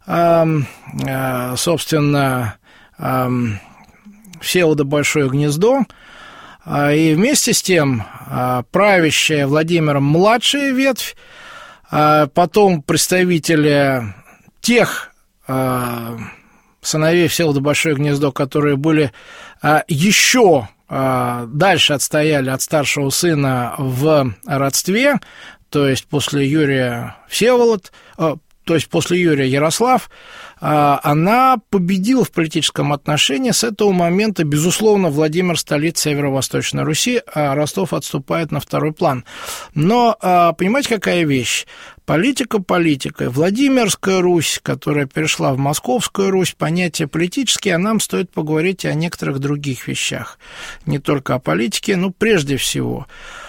собственно, Всеволода Большое Гнездо, и вместе с тем правящая Владимиром младшая ветвь, потом представители тех сыновей Всеволода Большое Гнездо, которые были еще дальше отстояли от старшего сына в родстве, то есть после Юрия Всеволод, то есть после Юрия Ярослав, она победила в политическом отношении. С этого момента, безусловно, Владимир – столица Северо-Восточной Руси, а Ростов отступает на второй план. Но, понимаете, какая вещь? Политика политикой. Владимирская Русь, которая перешла в Московскую Русь, понятие политические, а нам стоит поговорить и о некоторых других вещах. Не только о политике, но прежде всего.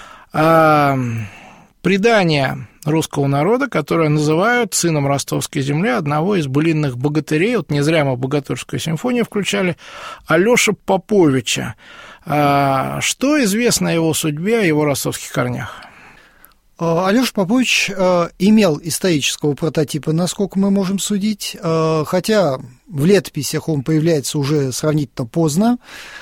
Предание русского народа, которое называют сыном ростовской земли одного из былинных богатырей, вот не зря мы богатырскую симфонию включали, Алёши Поповича. Что известно о его судьбе, о его ростовских корнях? Алёша Попович имел исторического прототипа, насколько мы можем судить, хотя в летописях он появляется уже сравнительно поздно,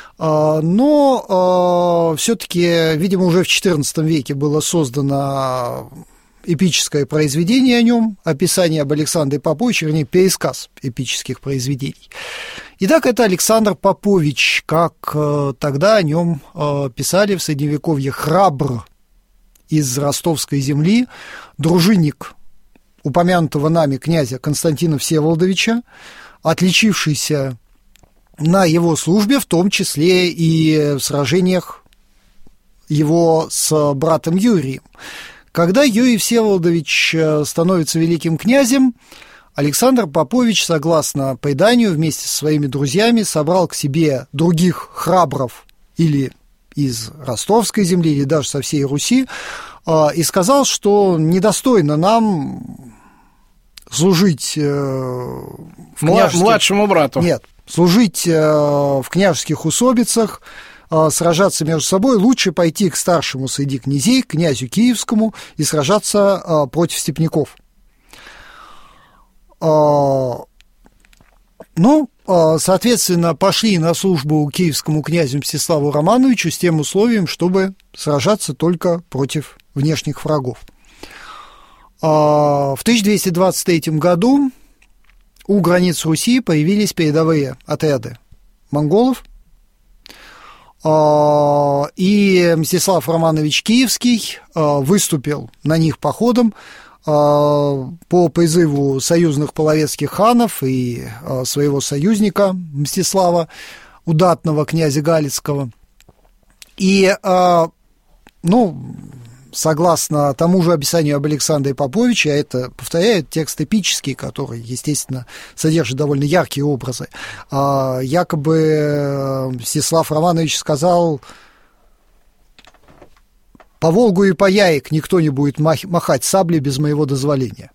но все-таки, видимо, уже в четырнадцатом веке было создано эпическое произведение о нем, описание об Александре Поповиче, вернее, пересказ эпических произведений. Итак, это Александр Попович, как тогда о нем писали в Средневековье, храбр из ростовской земли, дружинник упомянутого нами князя Константина Всеволодовича, отличившийся на его службе, в том числе и в сражениях его с братом Юрием. Когда Юрий Всеволодович становится великим князем, Александр Попович, согласно преданию, вместе со своими друзьями собрал к себе других храбров или из ростовской земли, или даже со всей Руси, и сказал, что недостойно нам служить в княжеских... младшему брату. Нет, служить в княжеских усобицах, сражаться между собой, лучше пойти к старшему среди князей, к князю Киевскому, и сражаться против степняков. Ну, соответственно, пошли на службу киевскому князю Мстиславу Романовичу с тем условием, чтобы сражаться только против внешних врагов. В тысяча двести двадцать третьем году у границ Руси появились передовые отряды монголов, и Мстислав Романович Киевский выступил на них походом по призыву союзных половецких ханов и своего союзника Мстислава, удатного князя Галицкого. И, ну, согласно тому же описанию об Александре Поповиче, а это, повторяю, текст эпический, который, естественно, содержит довольно яркие образы, якобы Мстислав Романович сказал: «По Волгу и по Яик никто не будет махать саблей без моего дозволения».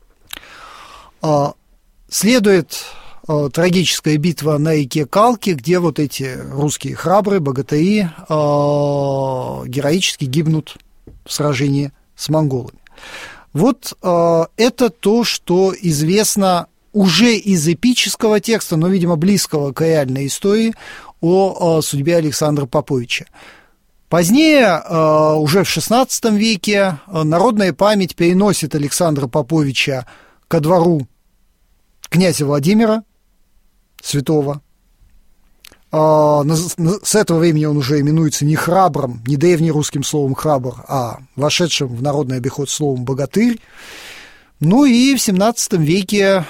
Следует трагическая битва на реке Калки, где вот эти русские храбрые богатыри героически гибнут в сражении с монголами. Вот это то, что известно уже из эпического текста, но, видимо, близкого к реальной истории о судьбе Александра Поповича. Позднее, уже в шестнадцатом веке, народная память переносит Александра Поповича ко двору князя Владимира Святого. С этого времени он уже именуется не храбрым, не древнерусским словом «храбр», а вошедшим в народный обиход словом «богатырь». Ну и в семнадцатом веке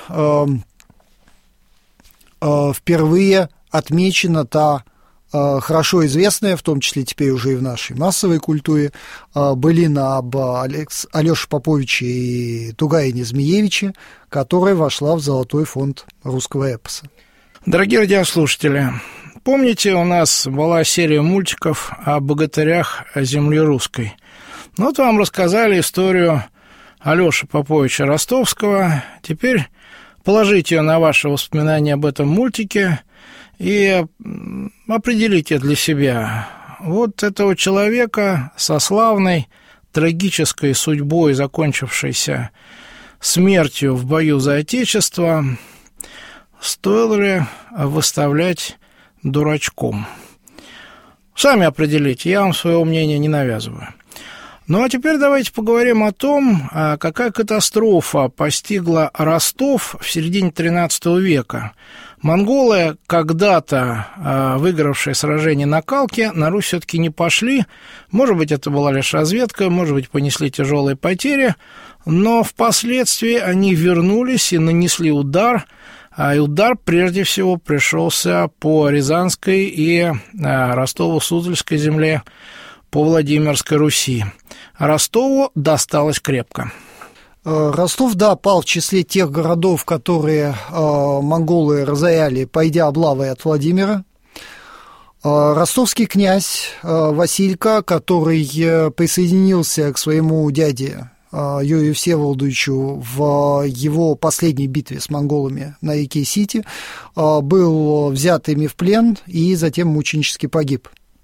впервые отмечена та хорошо известная, в том числе теперь уже и в нашей массовой культуре, былина об Алекс... Алёше Поповиче и Тугаине Змеевиче, которая вошла в золотой фонд русского эпоса. Дорогие радиослушатели, помните, у нас была серия мультиков о богатырях земли русской? Ну, вот вам рассказали историю Алёши Поповича Ростовского. Теперь положите ее на ваши воспоминания об этом мультике и определите для себя вот этого человека со славной трагической судьбой, закончившейся смертью в бою за Отечество, стоило ли выставлять дурачком? Сами определите, я вам своего мнения не навязываю. Ну, а теперь давайте поговорим о том, какая катастрофа постигла Ростов в середине тринадцатого века. Монголы, когда-то выигравшие сражение на Калке, на Русь все-таки не пошли. Может быть, это была лишь разведка, может быть, понесли тяжелые потери, но впоследствии они вернулись и нанесли удар, и удар прежде всего пришелся по Рязанской и Ростово-Суздальской земле, по Владимирской Руси. Ростову досталось крепко. Ростов, да, пал в числе тех городов, которые э, монголы разоряли, пойдя облавой от Владимира. Э, ростовский князь э, Василька, который э, присоединился к своему дяде э, Юрию Всеволодовичу в его последней битве с монголами на реке Сити, э, был взят ими в плен и затем мученически погиб.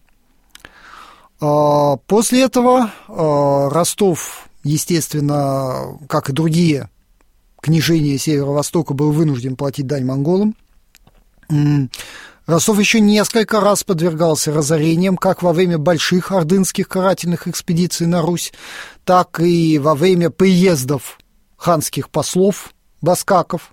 Э, после этого э, Ростов, естественно, как и другие княжения Северо-Востока, был вынужден платить дань монголам. Ростов еще несколько раз подвергался разорениям, как во время больших ордынских карательных экспедиций на Русь, так и во время приездов ханских послов, баскаков.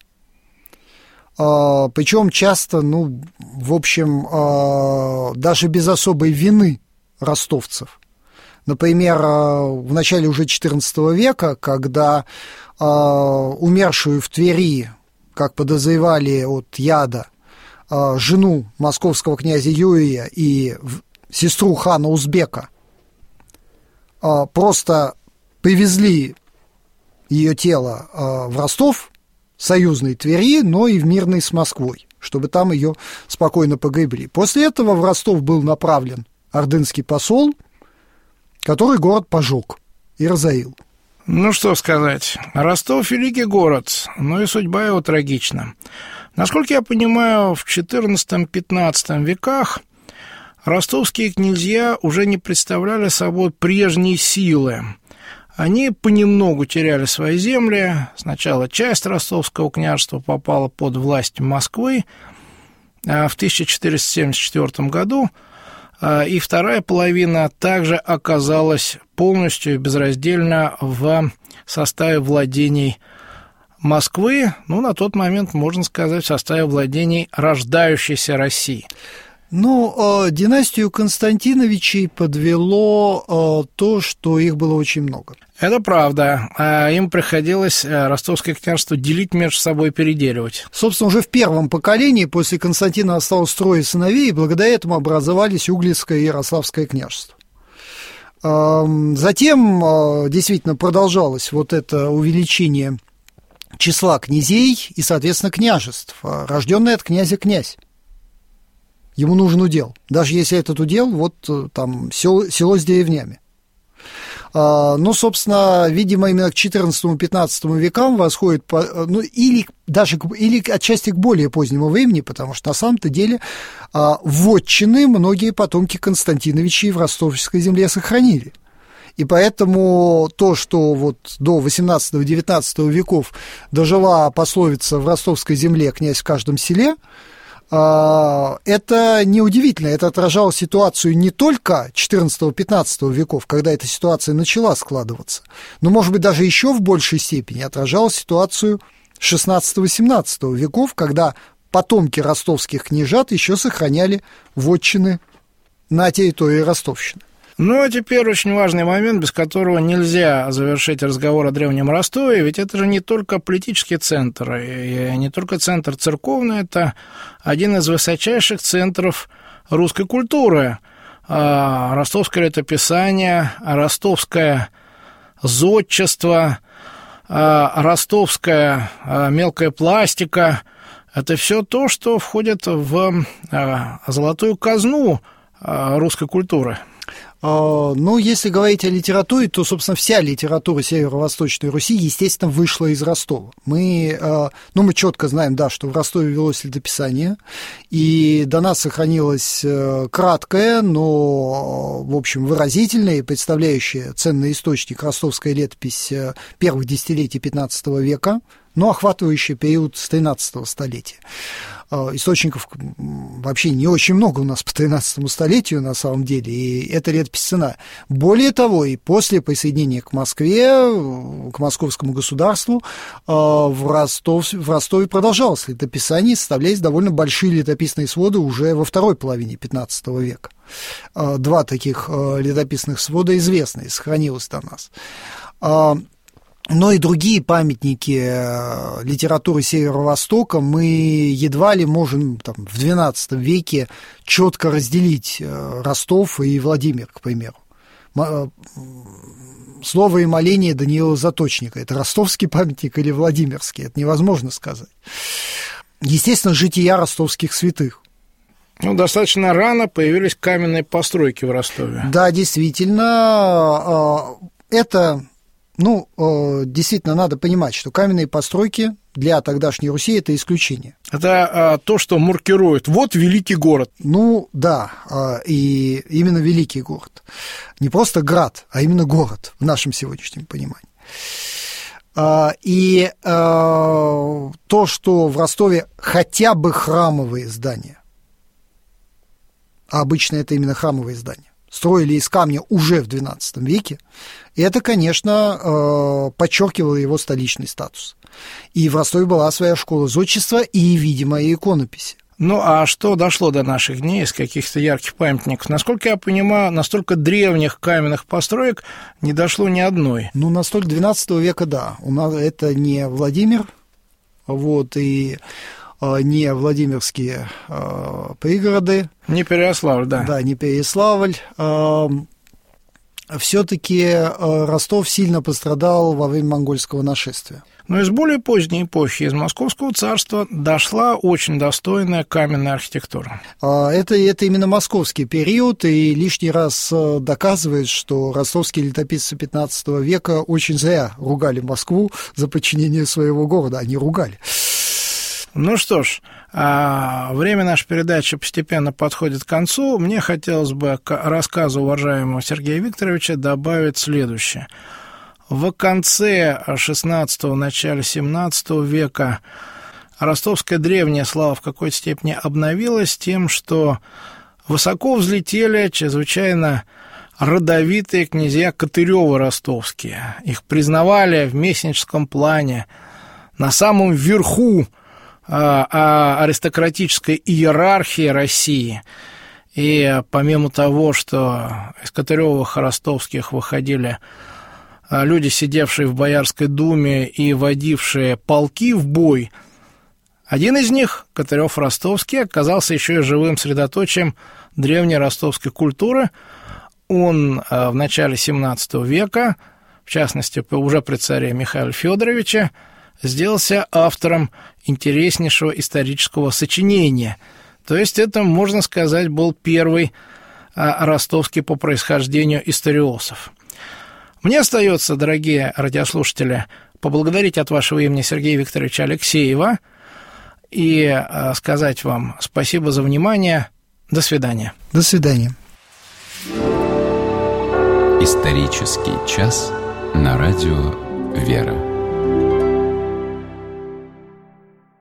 Причем часто, ну, в общем, даже без особой вины ростовцев. Например, в начале уже четырнадцатого века, когда э, умершую в Твери, как подозревали от яда, э, жену московского князя Юрия и сестру хана Узбека, э, просто привезли ее тело э, в Ростов, союзной Твери, но и в мирной с Москвой, чтобы там ее спокойно погребли. После этого в Ростов был направлен ордынский посол, который город пожег и разорил. Ну, что сказать. Ростов – великий город, но и судьба его трагична. Насколько я понимаю, в четырнадцатом-пятнадцатом веках ростовские князья уже не представляли собой прежней силы. Они понемногу теряли свои земли. Сначала часть ростовского княжества попала под власть Москвы в тысяча четыреста семьдесят четвёртом году, и вторая половина также оказалась полностью и безраздельно в составе владений Москвы, ну, на тот момент, можно сказать, в составе владений рождающейся России. Ну, династию Константиновичей подвело то, что их было очень много. Это правда. Им приходилось ростовское княжество делить между собой, переделивать. Собственно, уже в первом поколении после Константина осталось трое сыновей, и благодаря этому образовались Углицкое и Ярославское княжество. Затем действительно продолжалось вот это увеличение числа князей и, соответственно, княжеств, рожденный от князя князь. Ему нужен удел. Даже если этот удел, вот там село, село с деревнями. Ну, собственно, видимо, именно к четырнадцатому-пятнадцатому векам восходит, ну, или даже или отчасти к более позднему времени, потому что на самом-то деле вотчины многие потомки Константиновичей в Ростовской земле сохранили. И поэтому то, что вот до восемнадцатого-девятнадцатого веков дожила пословица «в ростовской земле князь в каждом селе», это неудивительно, это отражало ситуацию не только четырнадцатого-пятнадцатого веков, когда эта ситуация начала складываться, но, может быть, даже еще в большей степени отражало ситуацию шестнадцатого-семнадцатого веков, когда потомки ростовских княжат еще сохраняли вотчины на территории Ростовщины. Ну, а теперь очень важный момент, без которого нельзя завершить разговор о Древнем Ростове, ведь это же не только политический центр, и не только центр церковный, это один из высочайших центров русской культуры. Ростовское летописание, ростовское зодчество, ростовская мелкая пластика – это все то, что входит в золотую казну русской культуры. Ну, если говорить о литературе, то, собственно, вся литература Северо-Восточной Руси, естественно, вышла из Ростова. Мы, ну, мы четко знаем, да, что в Ростове велось летописание, и до нас сохранилось краткое, но, в общем, выразительное и представляющее ценный источник ростовская летопись первых десятилетий пятнадцатого века, но охватывающая период с тринадцатого столетия. Источников вообще не очень много у нас по тринадцатому столетию на самом деле, и эта летопись ценна. Более того, и после присоединения к Москве, к московскому государству, в, Ростов, в Ростове продолжалось летописание, составляясь довольно большие летописные своды уже во второй половине пятнадцатого века. Два таких летописных свода известны, сохранилось до нас. Но и другие памятники литературы Северо-Востока мы едва ли можем там, в двенадцатом веке четко разделить Ростов и Владимир, к примеру. Слово и моление Даниила Заточника – это ростовский памятник или владимирский? Это невозможно сказать. Естественно, жития ростовских святых. Ну, достаточно рано появились каменные постройки в Ростове. Да, действительно, это... Ну, действительно, надо понимать, что каменные постройки для тогдашней Руси – это исключение. Это а, то, что маркирует. Вот великий город. Ну, да, и именно великий город. Не просто град, а именно город в нашем сегодняшнем понимании. И то, что в Ростове хотя бы храмовые здания, а обычно это именно храмовые здания, строили из камня уже в двенадцатом веке, это, конечно, подчеркивало его столичный статус. И в Ростове была своя школа зодчества и, видимо, и иконописи. Ну, а что дошло до наших дней из каких-то ярких памятников? Насколько я понимаю, настолько древних каменных построек не дошло ни одной. Ну, настолько двенадцатого века, да. У нас это не Владимир, вот, и... не Владимирские э, пригороды. Не Переяславль, да. Да, не Переяславль. Э, все-таки э, Ростов сильно пострадал во время монгольского нашествия. Но из более поздней эпохи, из Московского царства, дошла очень достойная каменная архитектура. Э, это, это именно московский период, и лишний раз доказывает, что ростовские летописцы пятнадцатого века очень зря ругали Москву за подчинение своего города. Они ругали. Ну что ж, время нашей передачи постепенно подходит к концу. Мне хотелось бы к рассказу уважаемого Сергея Викторовича добавить следующее. В конце шестнадцатого, начале семнадцатого века ростовская древняя слава в какой-то степени обновилась тем, что высоко взлетели чрезвычайно родовитые князья Катырёвы-ростовские. Их признавали в месячном плане на самом верху аристократической иерархии России. И помимо того, что из Катырёвых ростовских выходили люди, сидевшие в Боярской думе и водившие полки в бой, один из них, Катырёв Ростовский, оказался еще и живым средоточием древней ростовской культуры. Он в начале семнадцатого века, в частности, уже при царе Михаиле Федоровиче, сделался автором интереснейшего исторического сочинения. То есть это, можно сказать, был первый а, ростовский по происхождению историосов. Мне остается, дорогие радиослушатели, поблагодарить от вашего имени Сергея Викторовича Алексеева и а, сказать вам спасибо за внимание. До свидания. До свидания. Исторический час на радио «Вера».